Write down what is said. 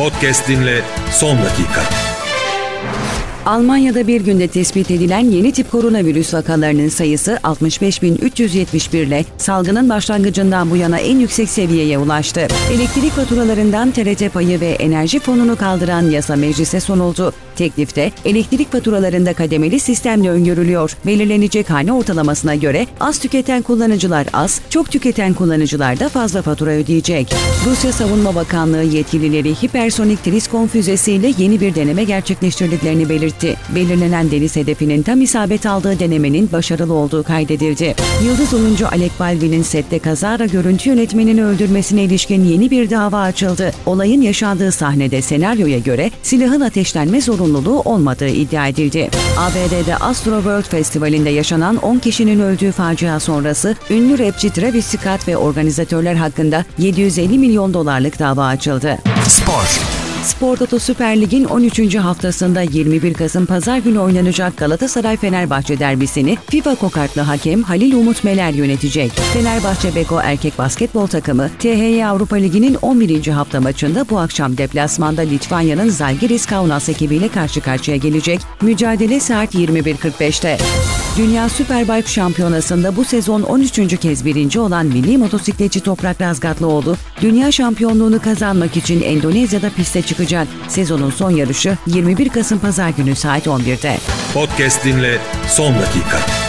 Podcast dinle son dakika. Almanya'da bir günde tespit edilen yeni tip koronavirüs vakalarının sayısı 65.371 ile salgının başlangıcından bu yana en yüksek seviyeye ulaştı. Elektrik faturalarından TRT payı ve enerji fonunu kaldıran yasa meclise sunuldu. Teklifte elektrik faturalarında kademeli sistemle öngörülüyor. Belirlenecek hane ortalamasına göre az tüketen kullanıcılar az, çok tüketen kullanıcılar da fazla fatura ödeyecek. Rusya Savunma Bakanlığı yetkilileri hipersonik Triskon füzesiyle yeni bir deneme gerçekleştirdiklerini belirtti. Belirlenen deniz hedefinin tam isabet aldığı denemenin başarılı olduğu kaydedildi. Yıldız oyuncu Alec Baldwin'in sette kazara görüntü yönetmenini öldürmesine ilişkin yeni bir dava açıldı. Olayın yaşandığı sahnede senaryoya göre silahın ateşlenme zorunluluğu olmadığı iddia edildi. ABD'de Astroworld Festivali'nde yaşanan 10 kişinin öldüğü facia sonrası ünlü rapçi Travis Scott ve organizatörler hakkında $750 milyon dava açıldı. Spor Toto Süper Lig'in 13. haftasında 21 Kasım Pazar günü oynanacak Galatasaray-Fenerbahçe derbisini FIFA kokartlı hakem Halil Umut Meler yönetecek. Fenerbahçe Beko erkek basketbol takımı THY Avrupa Ligi'nin 11. hafta maçında bu akşam deplasmanda Litvanya'nın Zalgiris Kaunas ekibiyle karşı karşıya gelecek. Mücadele saat 21.45'te. Dünya Superbike Şampiyonası'nda bu sezon 13. kez birinci olan milli motosikletçi Toprak Razgatlıoğlu, dünya şampiyonluğunu kazanmak için Endonezya'da piste çıkacak. Sezonun son yarışı 21 Kasım Pazar günü saat 11'de. Podcast dinle son dakika.